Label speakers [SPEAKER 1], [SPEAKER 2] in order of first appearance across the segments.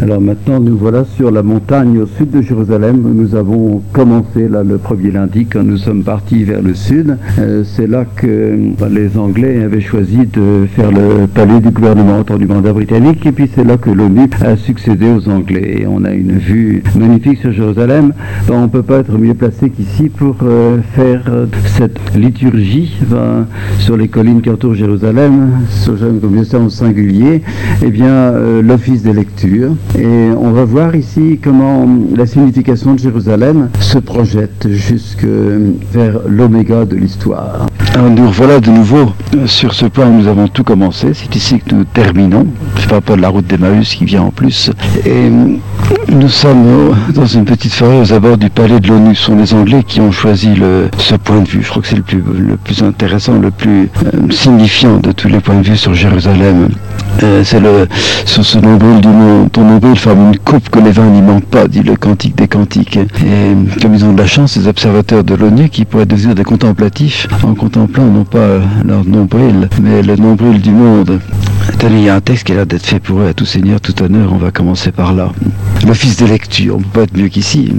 [SPEAKER 1] Alors maintenant, nous voilà sur la montagne au sud de Jérusalem. Nous avons commencé là le premier lundi quand nous sommes partis vers le sud. C'est là que les Anglais avaient choisi de faire le palais du gouvernement du mandat britannique. Et puis c'est là que l'ONU a succédé aux Anglais. Et on a une vue magnifique sur Jérusalem. On ne peut pas être mieux placé qu'ici pour faire cette liturgie sur les collines qui entourent Jérusalem, comme ça en singulier, eh bien l'office des lectures. Et on va voir ici comment la signification de Jérusalem se projette jusque vers l'oméga de l'histoire. Alors nous revoilà de nouveau sur ce point où nous avons tout commencé. C'est ici que nous terminons. Je ne parle pas de la route d'Emmaüs qui vient en plus. Et nous sommes dans une petite forêt aux abords du palais de l'ONU. Ce sont les Anglais qui ont choisi ce point de vue. Je crois que c'est le plus intéressant, le plus signifiant de tous les points de vue sur Jérusalem. C'est sur ce nombril du monde. Ton nombril forme une coupe que les vins n'y manquent pas, dit le Cantique des Cantiques. Et comme ils ont de la chance, ces observateurs de l'ONU qui pourraient devenir des contemplatifs en contemplant non pas leur nombril, mais le nombril du monde. Tenez, il y a un texte qui a l'air d'être fait pour eux, à tout seigneur, tout honneur, on va commencer par là. L'office des lectures, on ne peut pas être mieux qu'ici.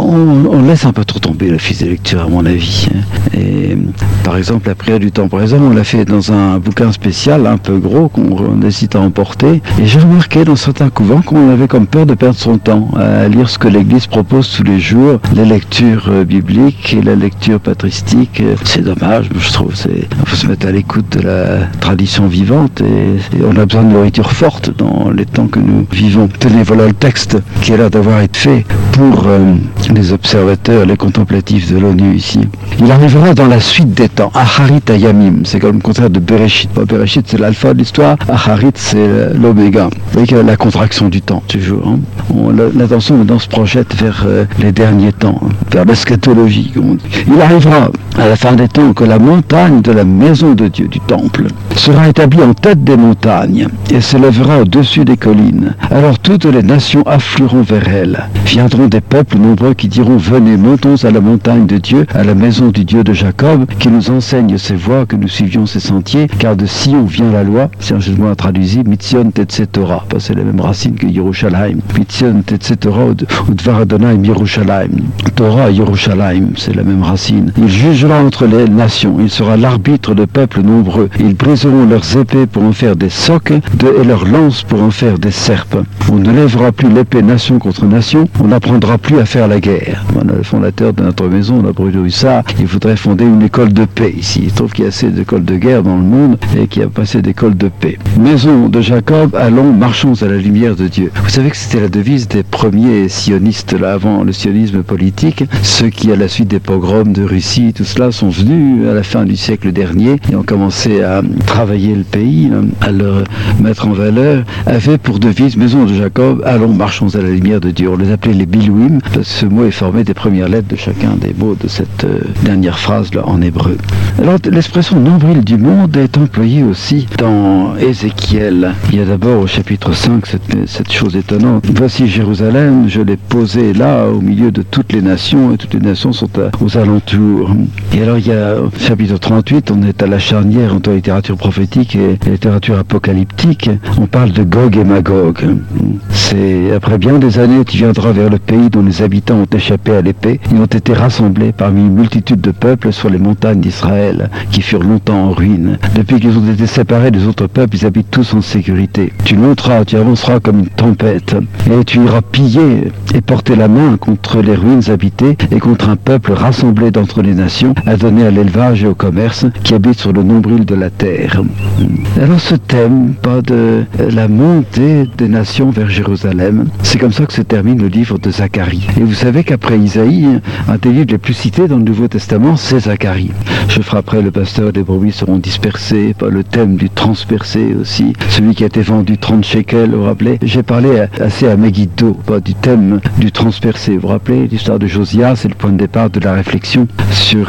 [SPEAKER 1] On laisse un peu trop tomber l'office des lectures, à mon avis. Et par exemple, la prière du temps présent, on l'a fait dans un bouquin spécial, un peu gros, qu'on hésite à emporter. Et j'ai remarqué dans certains couvents qu'on avait comme peur de perdre son temps à lire ce que l'Église propose tous les jours, les lectures bibliques et la lecture patristique. C'est dommage, je trouve. Il faut se mettre à l'écoute de la tradition vivante et on a besoin de nourriture forte dans les temps que nous vivons. Tenez, voilà le texte qui a l'air d'avoir été fait pour les observateurs, les contemplatifs de l'ONU ici. Il arrivera dans la suite des temps. Acharit Ayamim, c'est comme le contraire de Bereshit. Bereshit, c'est l'alpha de l'histoire. Acharit, c'est l'oméga. Vous voyez qu'il y a la contraction du temps, toujours. L'attention maintenant se projette vers les derniers temps, vers l'eschatologie, comme on dit. Il arrivera à la fin des temps que la montagne de la maison de Dieu, du temple, sera établie en tête des montagnes et s'élèvera au-dessus des collines. Alors toutes les nations afflueront vers elle. Viendront des peuples nombreux qui diront: venez, montons à la montagne de Dieu, à la maison du Dieu de Jacob, qui nous enseigne ses voies, que nous suivions ses sentiers, car de Sion vient la loi. C'est un jeu de mots traduit, Mitzion Tetze Torah. C'est la même racine que Yerushalayim. Mitzion Tetze Torah ou Dvar Adonai Yerushalayim. Torah Yerushalayim, c'est la même racine. Il jugera entre les nations. Il sera l'arbitre de peuples nombreux. Ils briseront leurs épées pour en faire des socs et leurs lances pour en faire des serpes. On ne lèvera plus l'épée nation contre nation. On n'apprendra plus à faire la guerre. Voilà, le fondateur de notre maison, on a Bruno Hussard, il voudrait fonder une école de paix ici. Il trouve qu'il y a assez d'écoles de guerre dans le monde et qu'il n'y a pas assez d'écoles de paix. Maison de Jacob, allons, marchons à la lumière de Dieu. Vous savez que c'était la devise des premiers sionistes, là, avant le sionisme politique. Ceux qui, à la suite des pogroms de Russie, tout cela, sont venus à la fin du siècle dernier et ont commencé à travailler le pays, à le mettre en valeur, avaient pour devise Maison de Jacob, allons, marchons à la lumière de Dieu. On les appelait les Bilouim. Ce mot est formé des premières lettres de chacun des mots de cette dernière phrase là en hébreu. Alors l'expression nombril du monde est employée aussi dans Ézéchiel. Il y a d'abord au chapitre 5 cette chose étonnante. Voici Jérusalem, je l'ai posée là au milieu de toutes les nations et toutes les nations sont aux alentours. Et alors il y a au chapitre 38, on est à la charnière entre la littérature prophétique et la littérature apocalyptique. On parle de Gog et Magog. C'est après bien des années tu viendras vers le pays dont les habitants ont échappé à l'épée et ont été rassemblés parmi une multitude de peuples sur les montagnes d'Israël qui furent longtemps en ruine. Depuis qu'ils ont été séparés des autres peuples, ils habitent tous en sécurité. Tu monteras, tu avanceras comme une tempête et tu iras piller et porter la main contre les ruines habitées et contre un peuple rassemblé d'entre les nations, adonné à l'élevage et au commerce, qui habite sur le nombril de la terre. Alors ce thème, pas de la montée des nations vers Jérusalem, c'est comme ça que se termine le livre de Zacharie. Et vous savez qu'après Isaïe, un des livres les plus cités dans le Nouveau Testament, c'est Zacharie. Je frapperai le pasteur, les brebis seront dispersés, par le thème du transpercé aussi, celui qui a été vendu 30 shekels, vous vous rappelez? J'ai parlé assez à Megiddo, du thème du transpercé. Vous vous rappelez l'histoire de Josia, c'est le point de départ de la réflexion sur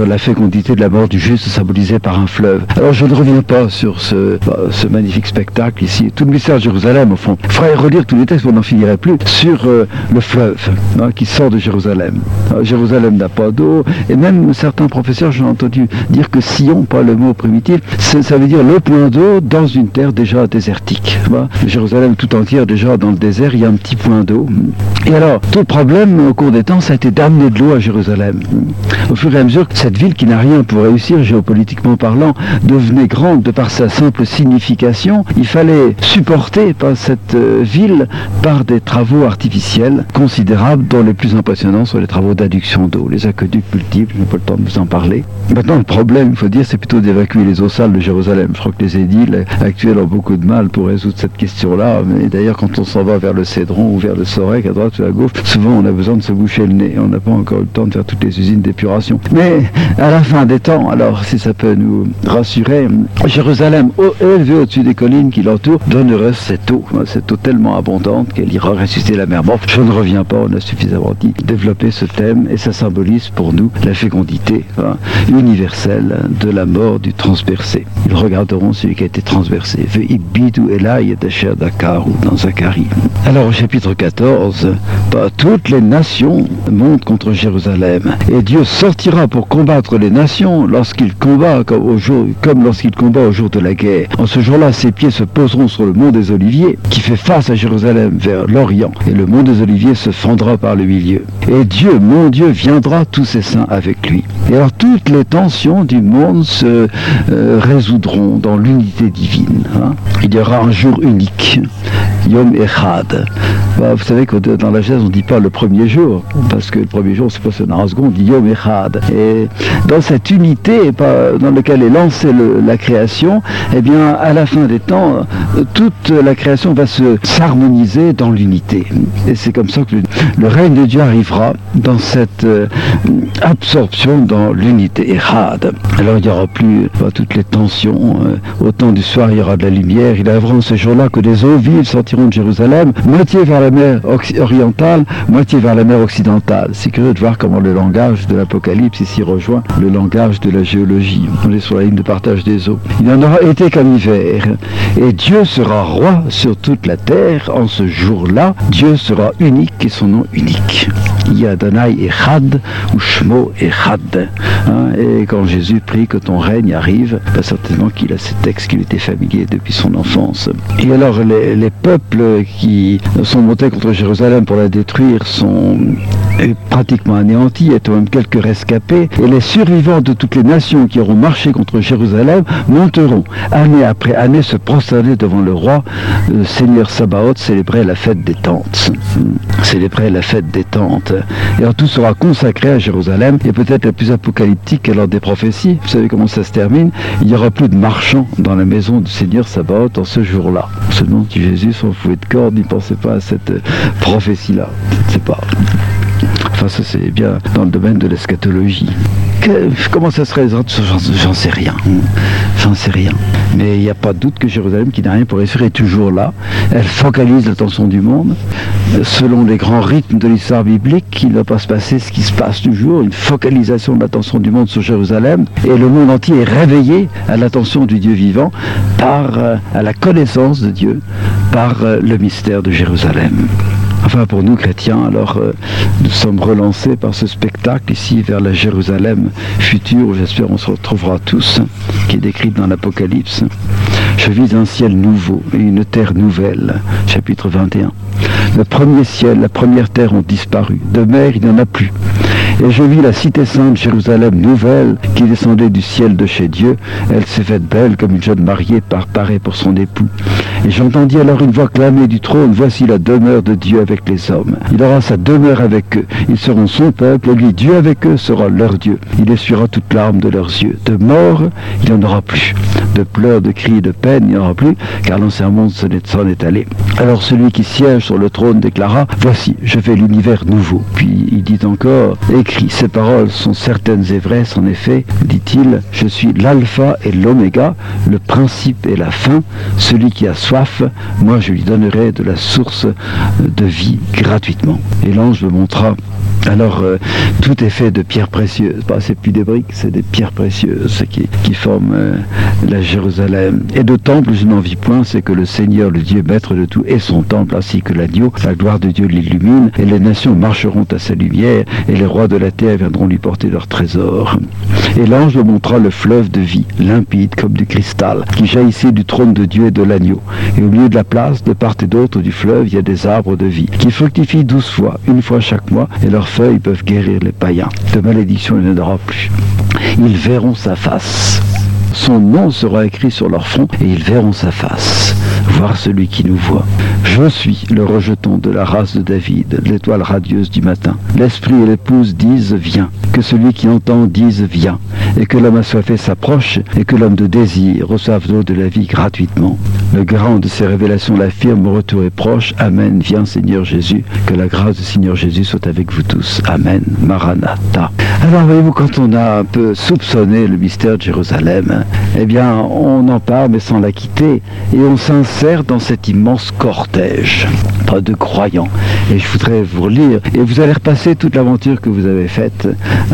[SPEAKER 1] la fécondité de la mort du juste symbolisée par un fleuve. Alors je ne reviens pas sur ce magnifique spectacle ici, tout le mystère de Jérusalem au fond. Il faudrait relire tous les textes, on n'en finirait plus, sur le fleuve qui sort de Jérusalem. Jérusalem n'a pas d'eau, et même certains professeurs, j'ai entendu dire que Sion, pas le mot primitif, ça veut dire le point d'eau dans une terre déjà désertique. Jérusalem tout entière déjà dans le désert, il y a un petit point d'eau. Et alors, tout le problème au cours des temps, ça a été d'amener de l'eau à Jérusalem. Au fur et à mesure que cette ville qui n'a rien pour réussir, géopolitiquement parlant, devenait grande de par sa simple signification, il fallait supporter cette ville par des travaux artificiels considérables, dont les plus impressionnants sont les travaux d'adduction d'eau, les aqueducs multiples, je n'ai pas le temps de vous en parler. Maintenant, le problème, il faut dire, c'est plutôt d'évacuer les eaux sales de Jérusalem. Je crois que les édiles actuels ont beaucoup de mal pour résoudre cette question-là, mais d'ailleurs, quand on s'en va vers le Cédron ou vers le Sorek, à droite ou à gauche, souvent on a besoin de se boucher le nez. On n'a pas encore eu le temps de faire toutes les usines d'épuration. Mais à la fin des temps, alors si ça peut nous rassurer, Jérusalem, élevée au-dessus des collines qui l'entourent, donnerait cette eau tellement abondante qu'elle ira ressusciter la mer. Bon, je ne reviens pas, on a suffisamment dit, développer ce thème, et ça symbolise pour nous la fécondité universelle de la mort du transpercé. Ils regarderont celui qui a été transversé. Ve'ibidou Elai et Asher Dakaru dans Zacharie. Alors au chapitre 14, toutes les nations montent contre Jérusalem, et Dieu sortira pour combattre les nations lorsqu'il combat comme lorsqu'il combat au jour de la guerre. En ce jour-là, ses pieds se poseront sur le mont des Oliviers, qui fait face à Jérusalem vers l'Orient, et le mont des Oliviers se fendra par le milieu. Et Dieu, mon Dieu, viendra tous ses saints avec lui. Et alors toutes les tensions du monde se résoudront dans l'unité divine. Il y aura un jour unique, Yom Echad. Vous savez que dans la Genèse, on ne dit pas le premier jour, parce que le premier jour, c'est pas ce second, on dit Yom Echad. Et dans cette unité dans laquelle est lancée la création, eh bien, à la fin des temps, toute la création va s'harmoniser dans l'unité. Et c'est comme ça que le règne de Dieu arrivera dans cette absorption dans l'unité Echad. Alors il n'y aura plus toutes les tensions. Au temps du soir, il y aura de la lumière. Il arrivera en ce jour-là que des eaux vives sortiront de Jérusalem, moitié vers la mer orientale, moitié vers la mer occidentale. C'est curieux de voir comment le langage de l'Apocalypse ici rejoint le langage de la géologie. On est sur la ligne de partage des eaux. Il en aura été comme hiver. Et Dieu sera roi sur toute la terre. En ce jour-là, Dieu sera unique et son nom unique. Yadonai Echad ou Shmo Echad. Et quand Jésus prie que ton règne arrive, certainement qu'il a ces textes qui lui étaient familiers depuis son enfance. Et alors les peuples qui sont montés contre Jérusalem pour la détruire sont pratiquement anéantis, il y a quand même quelques rescapés, et les survivants de toutes les nations qui auront marché contre Jérusalem monteront année après année se prosterner devant le roi, le Seigneur Sabaoth, célébrer la fête des tentes. Célébrer la fête des tentes. Et alors tout sera consacré à Jérusalem, et peut-être la plus apocalyptique lors des prophéties. Vous savez comment ça se termine? Il n'y aura plus de marchands dans la maison du Seigneur Sabaoth en ce jour-là. Ce nom de Jésus, son fouet de corde, il ne pensait pas à cette prophétie-là. Je ne sais pas. Enfin, ça c'est bien dans le domaine de l'eschatologie. Comment ça se réalisera? J'en sais rien. J'en sais rien. Mais il n'y a pas de doute que Jérusalem, qui n'a rien pour réussir, est toujours là. Elle focalise l'attention du monde. Selon les grands rythmes de l'histoire biblique, il ne va pas se passer ce qui se passe toujours, une focalisation de l'attention du monde sur Jérusalem. Et le monde entier est réveillé à l'attention du Dieu vivant à la connaissance de Dieu par le mystère de Jérusalem. Enfin, pour nous chrétiens, alors, nous sommes relancés par ce spectacle ici vers la Jérusalem future, où j'espère on se retrouvera tous, qui est décrite dans l'Apocalypse. Je vis un ciel nouveau et une terre nouvelle, chapitre 21. Le premier ciel, la première terre ont disparu. De mer, il n'y en a plus. Et je vis la cité sainte Jérusalem nouvelle qui descendait du ciel de chez Dieu. Elle s'est faite belle comme une jeune mariée parée pour son époux. Et j'entendis alors une voix clamer du trône, voici la demeure de Dieu avec les hommes. Il aura sa demeure avec eux. Ils seront son peuple, et lui, Dieu avec eux, sera leur Dieu. Il essuiera toute larme de leurs yeux. De mort, il n'y en aura plus. De pleurs, de cris, de peine, il n'y en aura plus, car l'ancien monde s'en est allé. Alors celui qui siège sur le trône déclara, voici, je fais l'univers nouveau. Puis il dit encore, écrit, ces paroles sont certaines et vraies, en effet, dit-il, je suis l'alpha et l'oméga, le principe et la fin, celui qui a soif, moi je lui donnerai de la source de vie gratuitement. Et l'ange me montra Alors, tout est fait de pierres précieuses. C'est plus des briques, c'est des pierres précieuses qui forment la Jérusalem. Et de temple, je n'en vis point, c'est que le Seigneur, le Dieu maître de tout, est son temple, ainsi que l'agneau. La gloire de Dieu l'illumine, et les nations marcheront à sa lumière, et les rois de la terre viendront lui porter leurs trésors. Et l'ange me montra le fleuve de vie, limpide comme du cristal, qui jaillissait du trône de Dieu et de l'agneau. Et au milieu de la place, de part et d'autre du fleuve, il y a des arbres de vie, qui fructifient 12 fois, une fois chaque mois, et leurs feuilles peuvent guérir les païens. De malédiction, il n'y en aura plus. Ils verront sa face. Son nom sera écrit sur leur front, et ils verront sa face, voir celui qui nous voit. Je suis le rejeton de la race de David, l'étoile radieuse du matin. L'esprit et l'épouse disent viens, que celui qui entend dise viens, et que l'homme assoiffé s'approche, et que l'homme de désir reçoive l'eau de la vie gratuitement. Le grand de ces révélations l'affirme, mon retour est proche. Amen, viens Seigneur Jésus, que la grâce du Seigneur Jésus soit avec vous tous. Amen, Maranatha. Alors voyez-vous, quand on a un peu soupçonné le mystère de Jérusalem, eh bien on en parle mais sans la quitter, et on s'insère dans cet immense cortège de croyants. Et je voudrais vous relire, et vous allez repasser toute l'aventure que vous avez faite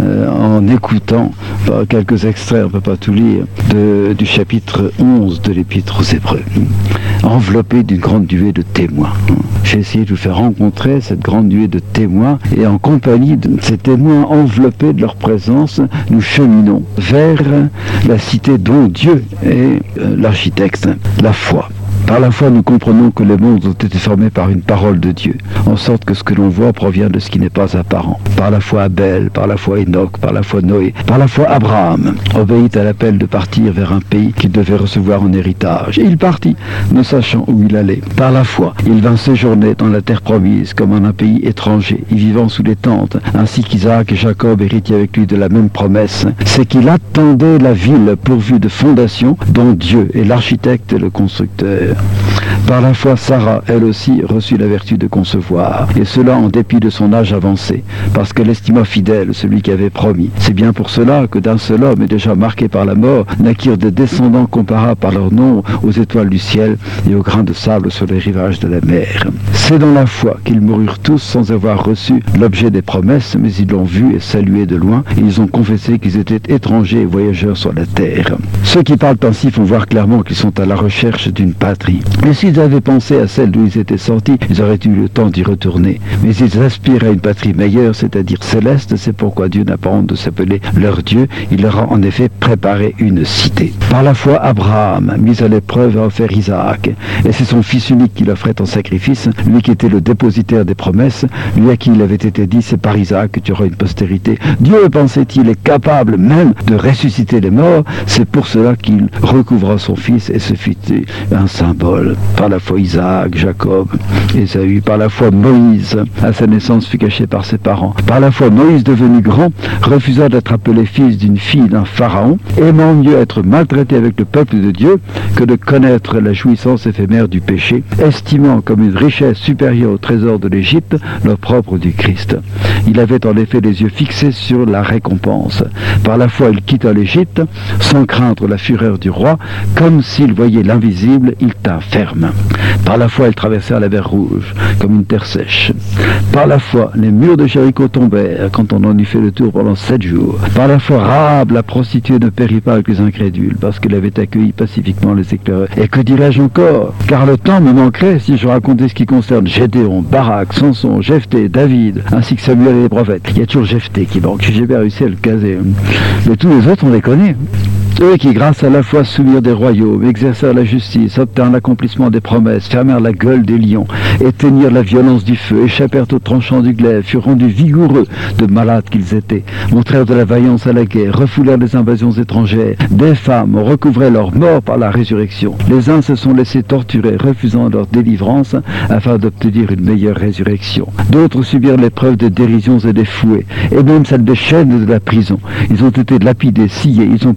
[SPEAKER 1] en écoutant quelques extraits, on ne peut pas tout lire, du chapitre 11 de l'Épître aux Hébreux, enveloppé d'une grande nuée de témoins. J'ai essayé de vous faire rencontrer cette grande nuée de témoins, et en compagnie de ces témoins enveloppés de leur présence, nous cheminons vers la cité dont Dieu est l'architecte, la foi. Par la foi, nous comprenons que les mondes ont été formés par une parole de Dieu, en sorte que ce que l'on voit provient de ce qui n'est pas apparent. Par la foi Abel, par la foi Enoch, par la foi Noé, par la foi Abraham obéit à l'appel de partir vers un pays qu'il devait recevoir en héritage. Et il partit, ne sachant où il allait. Par la foi, il vint séjourner dans la terre promise, comme en un pays étranger, y vivant sous les tentes, ainsi qu'Isaac et Jacob héritaient avec lui de la même promesse. C'est qu'il attendait la ville pourvue de fondations, dont Dieu est l'architecte et le constructeur. Par la foi, Sarah, elle aussi, reçut la vertu de concevoir, et cela en dépit de son âge avancé, parce qu'elle estima fidèle celui qui avait promis. C'est bien pour cela que d'un seul homme, et déjà marqué par la mort, naquirent des descendants comparables par leur nom aux étoiles du ciel et aux grains de sable sur les rivages de la mer. C'est dans la foi qu'ils moururent tous sans avoir reçu l'objet des promesses, mais ils l'ont vu et salué de loin, et ils ont confessé qu'ils étaient étrangers et voyageurs sur la terre. Ceux qui parlent ainsi font voir clairement qu'ils sont à la recherche d'une patrie. Mais s'ils avaient pensé à celle d'où ils étaient sortis, ils auraient eu le temps d'y retourner. Mais ils aspirent à une patrie meilleure, c'est-à-dire céleste. C'est pourquoi Dieu n'a pas honte de s'appeler leur Dieu. Il leur a en effet préparé une cité. Par la foi, Abraham, mis à l'épreuve, a offert Isaac. Et c'est son fils unique qu'il offrait en sacrifice, lui qui était le dépositaire des promesses, lui à qui il avait été dit, c'est par Isaac que tu auras une postérité. Dieu, pensait-il, est capable même de ressusciter les morts. C'est pour cela qu'il recouvra son fils, et ce fut un symbole. Par la foi Isaac, Jacob, Ésaü. Par la foi Moïse, à sa naissance, fut caché par ses parents. Par la foi Moïse, devenu grand, refusa d'être appelé fils d'une fille d'un pharaon, aimant mieux être maltraité avec le peuple de Dieu que de connaître la jouissance éphémère du péché, estimant comme une richesse supérieure au trésor de l'Égypte l'opprobre du Christ. Il avait en effet les yeux fixés sur la récompense. Par la foi, il quitta l'Égypte sans craindre la fureur du roi, comme s'il voyait l'invisible, il tint ferme. Par la foi, ils traversèrent la mer Rouge, comme une terre sèche. Par la foi, les murs de Jéricho tombèrent, quand on en eut fait le tour pendant 7 jours. Par la foi, Rahab, la prostituée, ne périt pas avec les incrédules, parce qu'elle avait accueilli pacifiquement les éclaireurs. Et que dirais-je encore? Car le temps me manquerait si je racontais ce qui concerne Gédéon, Barak, Samson, Jephthé, David, ainsi que Samuel et les prophètes. Il y a toujours Jephthé qui manque, j'ai bien réussi à le caser. Mais tous les autres, on les connaît. Eux qui, grâce à la foi, soumirent des royaumes, exercèrent la justice, obtinrent l'accomplissement des promesses, fermèrent la gueule des lions, éteignirent la violence du feu, échappèrent aux tranchants du glaive, furent rendus vigoureux de malades qu'ils étaient, montrèrent de la vaillance à la guerre, refoulèrent les invasions étrangères. Des femmes recouvraient leur mort par la résurrection. Les uns se sont laissés torturer, refusant leur délivrance, afin d'obtenir une meilleure résurrection. D'autres subirent l'épreuve des dérisions et des fouets, et même celle des chaînes de la prison. Ils ont été lapidés, sciés, ils ont péri par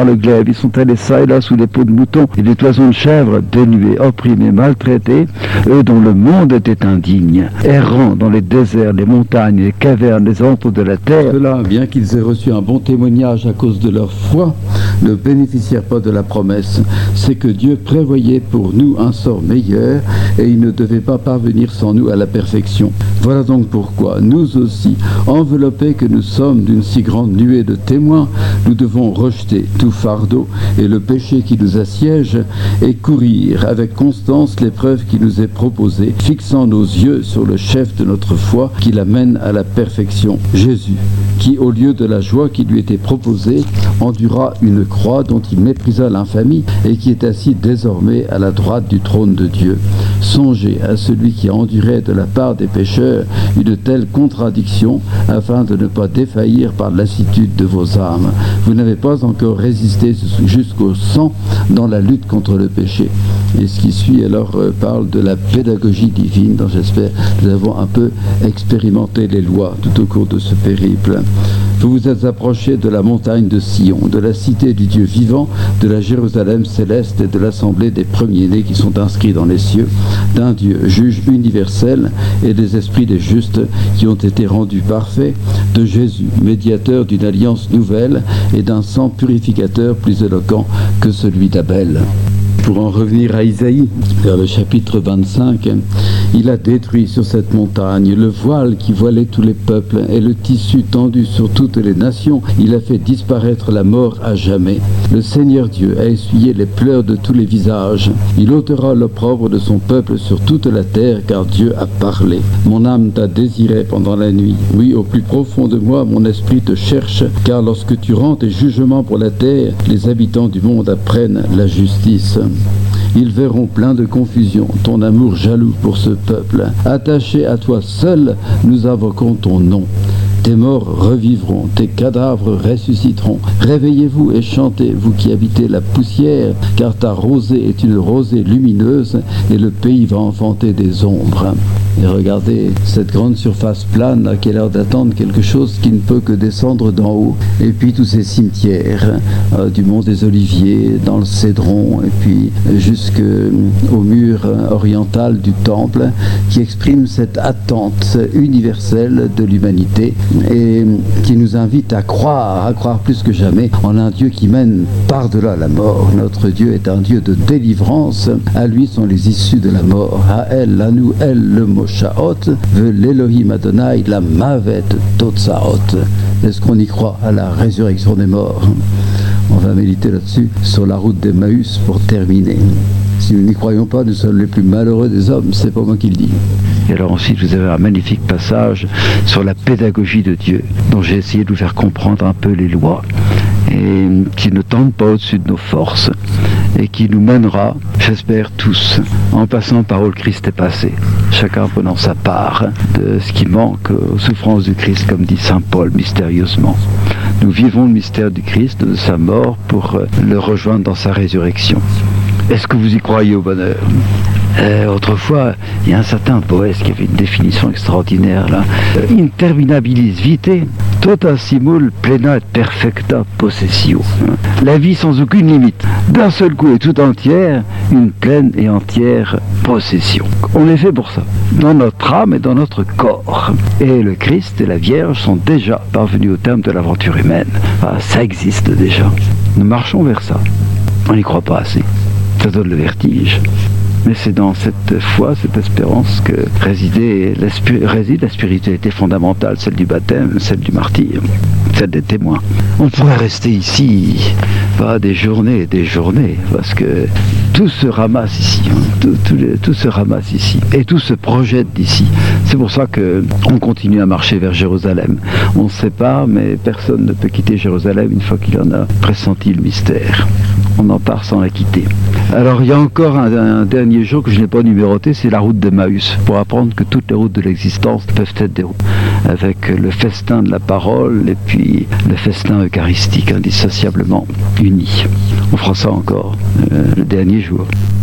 [SPEAKER 1] le glaive. Ils sont allés ça et là sous des peaux de moutons et des toisons de chèvres, dénués, opprimés, maltraités, eux dont le monde était indigne, errant dans les déserts, les montagnes, les cavernes, les antres de la terre. Ceux-là, bien qu'ils aient reçu un bon témoignage à cause de leur foi, ne bénéficièrent pas de la promesse. C'est que Dieu prévoyait pour nous un sort meilleur et il ne devait pas parvenir sans nous à la perfection. Voilà donc pourquoi nous aussi, enveloppés que nous sommes d'une si grande nuée de témoins, nous devons rejeter tout fardeau et le péché qui nous assiège et courir avec constance l'épreuve qui nous est proposée, fixant nos yeux sur le chef de notre foi qui l'amène à la perfection, Jésus, qui au lieu de la joie qui lui était proposée, endura une croix dont il méprisa l'infamie et qui est assis désormais à la droite du trône de Dieu. Songez à celui qui endurait de la part des pécheurs une telle contradiction afin de ne pas défaillir par lassitude de vos âmes. Vous n'avez pas encore résisté jusqu'au sang dans la lutte contre le péché. Et ce qui suit alors parle de la pédagogie divine dont j'espère que nous avons un peu expérimenté les lois tout au cours de ce périple. Vous vous êtes approchés de la montagne de Sion, de la cité du Dieu vivant, de la Jérusalem céleste et de l'assemblée des premiers-nés qui sont inscrits dans les cieux, d'un Dieu juge universel et des esprits des justes qui ont été rendus parfaits, de Jésus, médiateur d'une alliance nouvelle et d'un sang purificateur plus éloquent que celui d'Abel. Pour en revenir à Isaïe, vers le chapitre 25, il a détruit sur cette montagne le voile qui voilait tous les peuples et le tissu tendu sur toutes les nations. Il a fait disparaître la mort à jamais. Le Seigneur Dieu a essuyé les pleurs de tous les visages. Il ôtera l'opprobre de son peuple sur toute la terre, car Dieu a parlé. Mon âme t'a désiré pendant la nuit. Oui, au plus profond de moi, mon esprit te cherche, car lorsque tu rends tes jugements pour la terre, les habitants du monde apprennent la justice. Ils verront plein de confusion ton amour jaloux pour ce peuple. Attaché à toi seul, nous invoquons ton nom. Tes morts revivront, tes cadavres ressusciteront. Réveillez-vous et chantez, vous qui habitez la poussière, car ta rosée est une rosée lumineuse et le pays va enfanter des ombres. Et regardez cette grande surface plane là, qui a l'air d'attendre quelque chose qui ne peut que descendre d'en haut. Et puis tous ces cimetières du mont des Oliviers, dans le Cédron, et puis jusqu'au mur oriental du temple, qui expriment cette attente universelle de l'humanité et qui nous invite à croire plus que jamais en un Dieu qui mène par-delà la mort. Notre Dieu est un Dieu de délivrance. À lui sont les issues de la mort. À elle, à nous, elle, le mot Shaot, veut l'Elohim Adonai, la Mavet Totsaot. Est-ce qu'on y croit à la résurrection des morts? On va méditer là-dessus sur la route d'Emmaüs pour terminer. Si nous n'y croyons pas, nous sommes les plus malheureux des hommes, c'est pas moi qui le dis. Et alors ensuite, vous avez un magnifique passage sur la pédagogie de Dieu, dont j'ai essayé de vous faire comprendre un peu les lois, et qui ne tendent pas au-dessus de nos forces, et qui nous mènera, j'espère tous, en passant par où le Christ est passé, chacun prenant sa part de ce qui manque aux souffrances du Christ, comme dit saint Paul mystérieusement. Nous vivons le mystère du Christ, de sa mort, pour le rejoindre dans sa résurrection. Est-ce que vous y croyez au bonheur? Autrefois, il y a un certain Boès qui avait une définition extraordinaire là. Interminabilis vitae, tota simul plena et perfecta possessio. La vie sans aucune limite, d'un seul coup et tout entière, une pleine et entière possession. On est fait pour ça, dans notre âme et dans notre corps. Et le Christ et la Vierge sont déjà parvenus au terme de l'aventure humaine. Ah, ça existe déjà. Nous marchons vers ça. On n'y croit pas assez. Ça donne le vertige. Mais c'est dans cette foi, cette espérance que réside la spiritualité fondamentale, celle du baptême, celle du martyre, celle des témoins. On pourrait rester ici, pas des journées et des journées, parce que tout se ramasse ici, tout se ramasse ici, et tout se projette d'ici. C'est pour ça qu'on continue à marcher vers Jérusalem. On se sépare, mais personne ne peut quitter Jérusalem une fois qu'il en a pressenti le mystère. On en part sans la quitter. Alors il y a encore un dernier jour que je n'ai pas numéroté, c'est la route d'Emmaüs, pour apprendre que toutes les routes de l'existence peuvent être des routes, avec le festin de la parole et puis le festin eucharistique indissociablement unis. On fera ça encore le dernier jour.